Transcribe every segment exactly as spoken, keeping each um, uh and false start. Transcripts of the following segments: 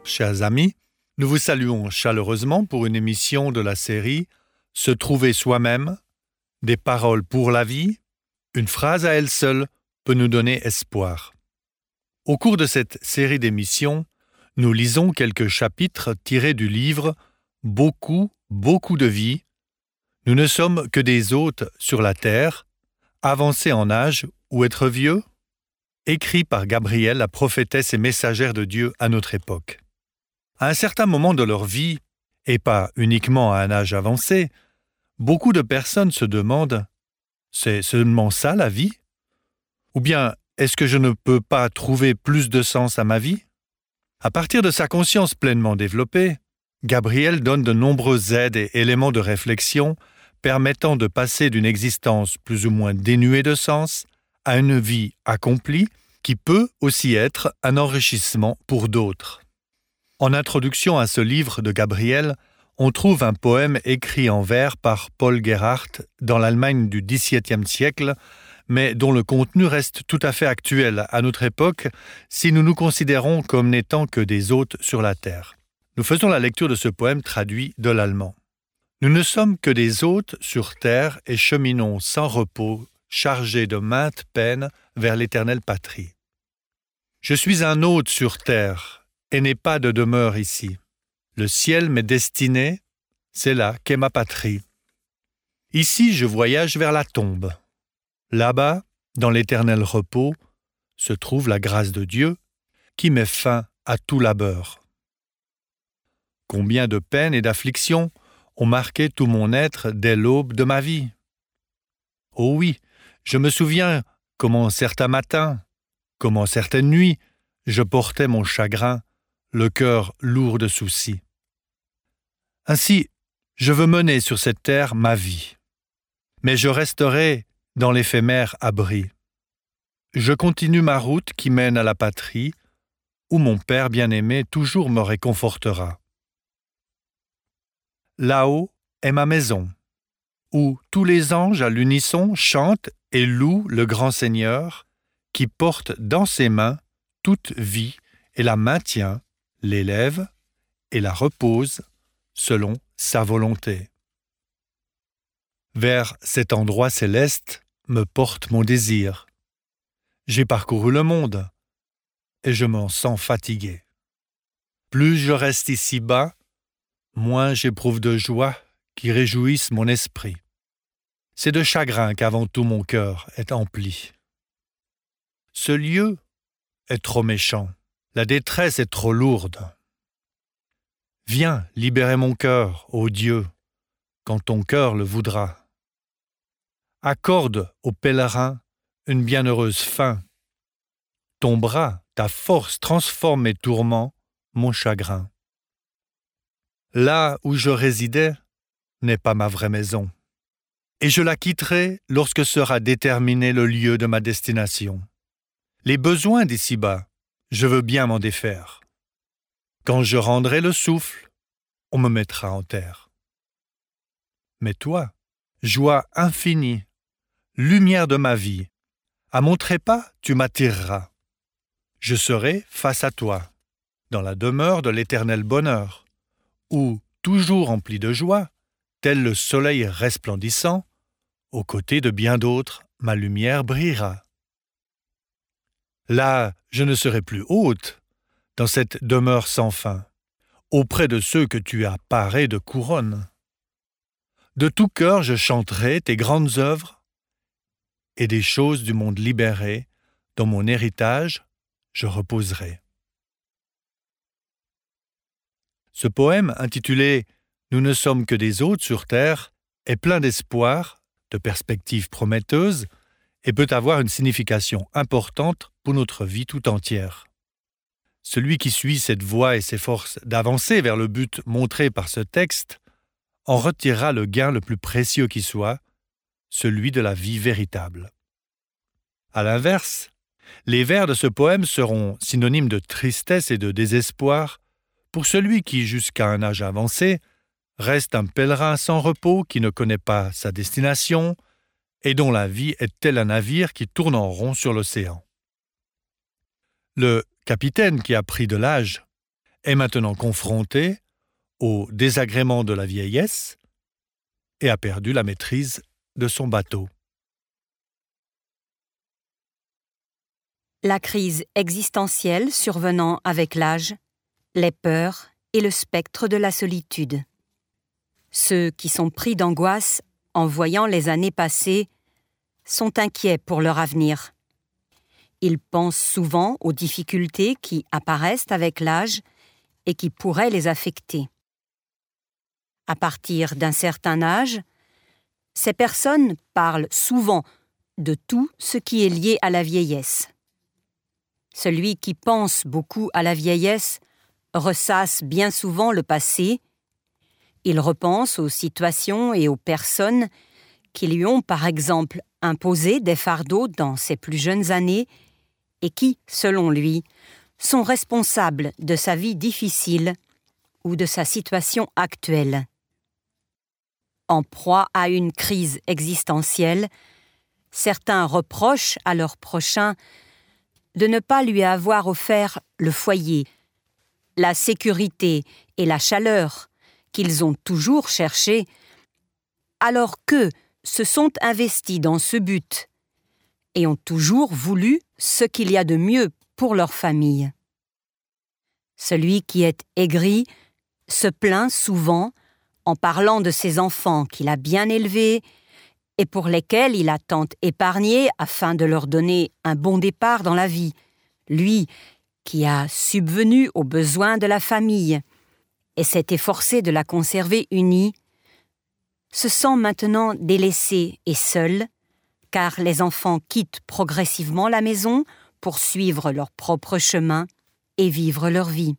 chers amis, nous vous saluons chaleureusement pour une émission de la série « Se trouver soi-même, des paroles pour la vie ». Une phrase à elle seule peut nous donner espoir. Au cours de cette série d'émissions, nous lisons quelques chapitres tirés du livre « Beaucoup, beaucoup de vie ». Nous ne sommes que des hôtes sur la terre, avancés en âge ou être vieux, écrit par Gabrielle, la prophétesse et messagère de Dieu à notre époque. À un certain moment de leur vie, et pas uniquement à un âge avancé, beaucoup de personnes se demandent « C'est seulement ça la vie ? Ou bien est-ce que je ne peux pas trouver plus de sens à ma vie ?» À partir de sa conscience pleinement développée, Gabrielle donne de nombreuses aides et éléments de réflexion permettant de passer d'une existence plus ou moins dénuée de sens à une vie accomplie qui peut aussi être un enrichissement pour d'autres. En introduction à ce livre de Gabrielle, on trouve un poème écrit en vers par Paul Gerhardt dans l'Allemagne du dix-septième siècle, mais dont le contenu reste tout à fait actuel à notre époque si nous nous considérons comme n'étant que des hôtes sur la terre. Nous faisons la lecture de ce poème traduit de l'allemand. Nous ne sommes que des hôtes sur terre et cheminons sans repos, chargés de maintes peines vers l'éternelle patrie. Je suis un hôte sur terre et n'ai pas de demeure ici. Le ciel m'est destiné, c'est là qu'est ma patrie. Ici, je voyage vers la tombe. Là-bas, dans l'éternel repos, se trouve la grâce de Dieu qui met fin à tout labeur. Combien de peines et d'afflictions ont marqué tout mon être dès l'aube de ma vie. Oh oui, je me souviens comment certains matins, comment certaines nuits, je portais mon chagrin, le cœur lourd de soucis. Ainsi, je veux mener sur cette terre ma vie, mais je resterai dans l'éphémère abri. Je continue ma route qui mène à la patrie, où mon Père bien-aimé toujours me réconfortera. Là-haut est ma maison, où tous les anges à l'unisson chantent et louent le grand Seigneur, qui porte dans ses mains toute vie et la maintient, l'élève et la repose selon sa volonté. Vers cet endroit céleste me porte mon désir. J'ai parcouru le monde et je m'en sens fatigué. Plus je reste ici-bas, moins j'éprouve de joie qui réjouissent mon esprit. C'est de chagrin qu'avant tout mon cœur est empli. Ce lieu est trop méchant, la détresse est trop lourde. Viens libérer mon cœur, ô Dieu, quand ton cœur le voudra. Accorde aux pèlerins une bienheureuse fin. Ton bras, ta force transforme mes tourments, mon chagrin. Là où je résidais n'est pas ma vraie maison, et je la quitterai lorsque sera déterminé le lieu de ma destination. Les besoins d'ici-bas, je veux bien m'en défaire. Quand je rendrai le souffle, on me mettra en terre. Mais toi, joie infinie, lumière de ma vie, à mon trépas tu m'attireras. Je serai face à toi, dans la demeure de l'éternel bonheur, où, toujours empli de joie, tel le soleil resplendissant, aux côtés de bien d'autres, ma lumière brillera. Là, je ne serai plus hôte, dans cette demeure sans fin, auprès de ceux que tu as parés de couronne. De tout cœur, je chanterai tes grandes œuvres et des choses du monde libéré, dans mon héritage, je reposerai. Ce poème, intitulé « Nous ne sommes que des hôtes sur terre », est plein d'espoir, de perspectives prometteuses et peut avoir une signification importante pour notre vie tout entière. Celui qui suit cette voie et s'efforce d'avancer vers le but montré par ce texte en retirera le gain le plus précieux qui soit, celui de la vie véritable. À l'inverse, les vers de ce poème seront synonymes de tristesse et de désespoir pour celui qui, jusqu'à un âge avancé, reste un pèlerin sans repos qui ne connaît pas sa destination et dont la vie est tel un navire qui tourne en rond sur l'océan. Le capitaine qui a pris de l'âge est maintenant confronté au désagrément de la vieillesse et a perdu la maîtrise de son bateau. La crise existentielle survenant avec l'âge, les peurs et le spectre de la solitude. Ceux qui sont pris d'angoisse en voyant les années passées sont inquiets pour leur avenir. Ils pensent souvent aux difficultés qui apparaissent avec l'âge et qui pourraient les affecter. À partir d'un certain âge, ces personnes parlent souvent de tout ce qui est lié à la vieillesse. Celui qui pense beaucoup à la vieillesse ressasse bien souvent le passé. Il repense aux situations et aux personnes qui lui ont, par exemple, imposé des fardeaux dans ses plus jeunes années et qui, selon lui, sont responsables de sa vie difficile ou de sa situation actuelle. En proie à une crise existentielle, certains reprochent à leur prochain de ne pas lui avoir offert le foyer, la sécurité et la chaleur qu'ils ont toujours cherchés, alors qu'eux se sont investis dans ce but et ont toujours voulu ce qu'il y a de mieux pour leur famille. Celui qui est aigri se plaint souvent en parlant de ses enfants qu'il a bien élevés et pour lesquels il a tant épargné afin de leur donner un bon départ dans la vie, lui qui a subvenu aux besoins de la famille et s'est efforcé de la conserver unie, se sent maintenant délaissé et seul, car les enfants quittent progressivement la maison pour suivre leur propre chemin et vivre leur vie.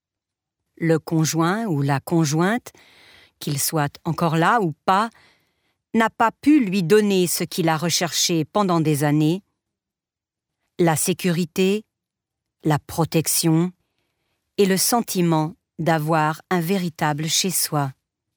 Le conjoint ou la conjointe, qu'il soit encore là ou pas, n'a pas pu lui donner ce qu'il a recherché pendant des années, la sécurité, la protection et le sentiment d'avoir un véritable chez-soi.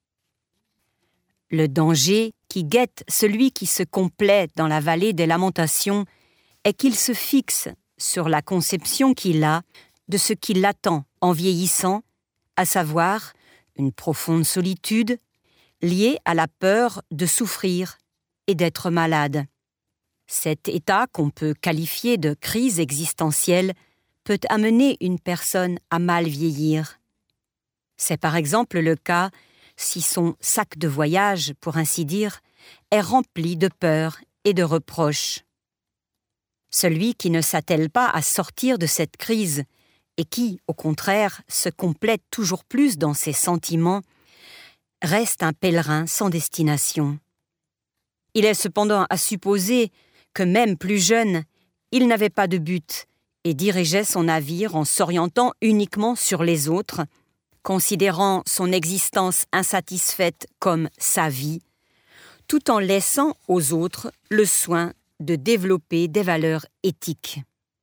Le danger qui guette celui qui se complaît dans la vallée des lamentations est qu'il se fixe sur la conception qu'il a de ce qui l'attend en vieillissant, à savoir une profonde solitude liée à la peur de souffrir et d'être malade. Cet état qu'on peut qualifier de crise existentielle peut amener une personne à mal vieillir. C'est par exemple le cas si son sac de voyage, pour ainsi dire, est rempli de peurs et de reproches. Celui qui ne s'attelle pas à sortir de cette crise et qui, au contraire, se complète toujours plus dans ses sentiments, reste un pèlerin sans destination. Il est cependant à supposer que même plus jeune, il n'avait pas de but et dirigeait son navire en s'orientant uniquement sur les autres, considérant son existence insatisfaite comme sa vie, tout en laissant aux autres le soin de développer des valeurs éthiques.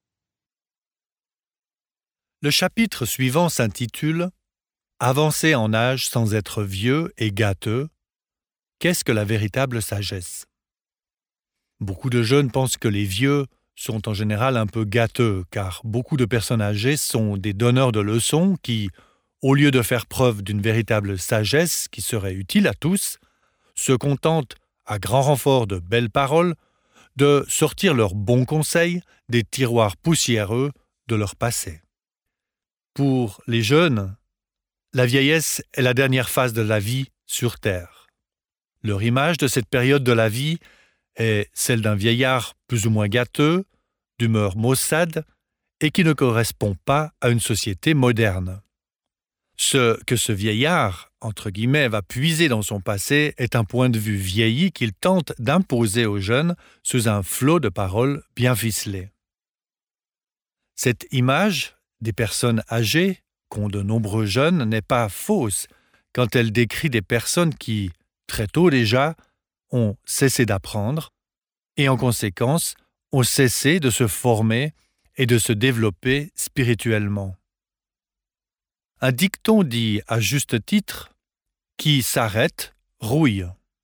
Le chapitre suivant s'intitule « Avancer en âge sans être vieux et gâteux, qu'est-ce que la véritable sagesse ?» Beaucoup de jeunes pensent que les vieux sont en général un peu gâteux, car beaucoup de personnes âgées sont des donneurs de leçons qui, au lieu de faire preuve d'une véritable sagesse qui serait utile à tous, se contentent, à grand renfort de belles paroles, de sortir leurs bons conseils des tiroirs poussiéreux de leur passé. Pour les jeunes, la vieillesse est la dernière phase de la vie sur Terre. Leur image de cette période de la vie est celle d'un vieillard plus ou moins gâteux, d'humeur maussade et qui ne correspond pas à une société moderne. Ce que ce vieillard, entre guillemets, va puiser dans son passé est un point de vue vieilli qu'il tente d'imposer aux jeunes sous un flot de paroles bien ficelées. Cette image des personnes âgées qu'ont de nombreux jeunes n'est pas fausse quand elle décrit des personnes qui, très tôt déjà, ont cessé d'apprendre et en conséquence ont cessé de se former et de se développer spirituellement. Un dicton dit à juste titre « Qui s'arrête, rouille ».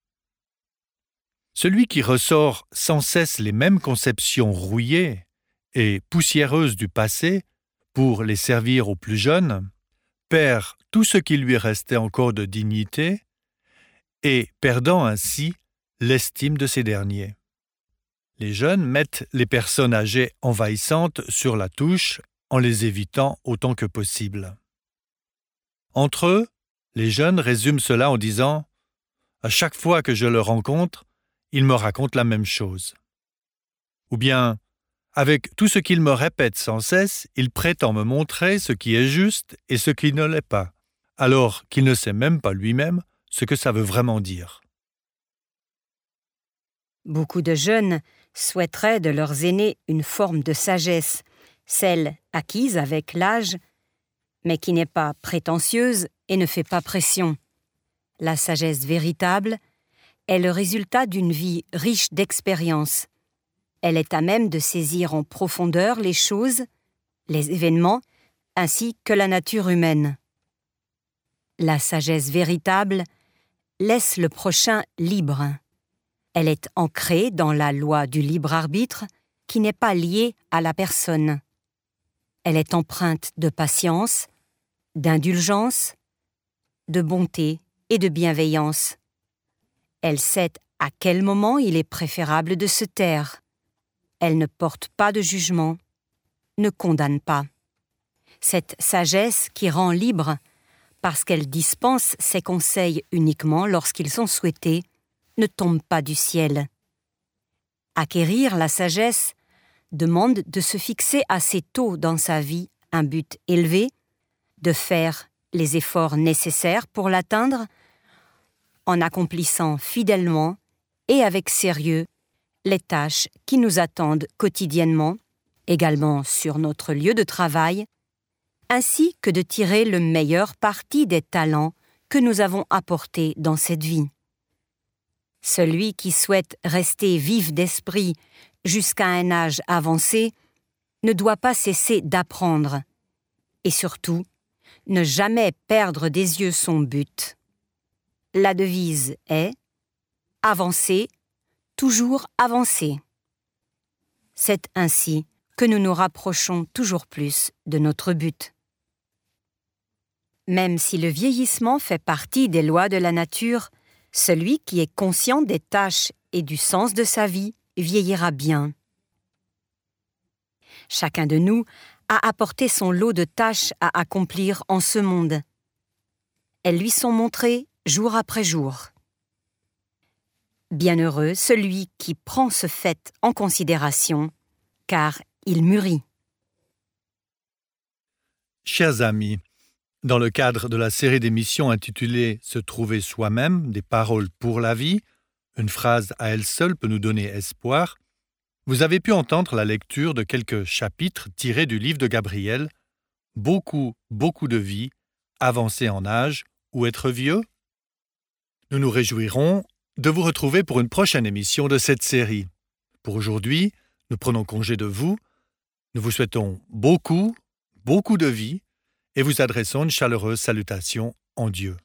Celui qui ressort sans cesse les mêmes conceptions rouillées et poussiéreuses du passé pour les servir aux plus jeunes perd tout ce qui lui restait encore de dignité et perdant ainsi l'estime de ces derniers. Les jeunes mettent les personnes âgées envahissantes sur la touche en les évitant autant que possible. Entre eux, les jeunes résument cela en disant « À chaque fois que je le rencontre, il me raconte la même chose. » Ou bien « Avec tout ce qu'il me répète sans cesse, il prétend me montrer ce qui est juste et ce qui ne l'est pas, alors qu'il ne sait même pas lui-même ce que ça veut vraiment dire. » Beaucoup de jeunes souhaiteraient de leurs aînés une forme de sagesse, celle acquise avec l'âge, mais qui n'est pas prétentieuse et ne fait pas pression. La sagesse véritable est le résultat d'une vie riche d'expériences. Elle est à même de saisir en profondeur les choses, les événements, ainsi que la nature humaine. La sagesse véritable laisse le prochain libre. Elle est ancrée dans la loi du libre arbitre qui n'est pas liée à la personne. Elle est empreinte de patience, d'indulgence, de bonté et de bienveillance. Elle sait à quel moment il est préférable de se taire. Elle ne porte pas de jugement, ne condamne pas. Cette sagesse qui rend libre, parce qu'elle dispense ses conseils uniquement lorsqu'ils sont souhaités, ne tombe pas du ciel. Acquérir la sagesse demande de se fixer assez tôt dans sa vie un but élevé, de faire les efforts nécessaires pour l'atteindre, en accomplissant fidèlement et avec sérieux les tâches qui nous attendent quotidiennement, également sur notre lieu de travail, ainsi que de tirer le meilleur parti des talents que nous avons apportés dans cette vie. Celui qui souhaite rester vif d'esprit jusqu'à un âge avancé ne doit pas cesser d'apprendre et surtout ne jamais perdre des yeux son but. La devise est « avancer, toujours avancer ». C'est ainsi que nous nous rapprochons toujours plus de notre but. Même si le vieillissement fait partie des lois de la nature, celui qui est conscient des tâches et du sens de sa vie vieillira bien. Chacun de nous a apporté son lot de tâches à accomplir en ce monde. Elles lui sont montrées jour après jour. Bienheureux celui qui prend ce fait en considération, car il mûrit. Chers amis, dans le cadre de la série d'émissions intitulée « Se trouver soi-même, des paroles pour la vie », une phrase à elle seule peut nous donner espoir, vous avez pu entendre la lecture de quelques chapitres tirés du livre de Gabriel « Beaucoup, beaucoup de vie, avancer en âge ou être vieux ». Nous nous réjouirons de vous retrouver pour une prochaine émission de cette série. Pour aujourd'hui, nous prenons congé de vous. Nous vous souhaitons beaucoup, beaucoup de vie et vous adressons une chaleureuse salutation en Dieu.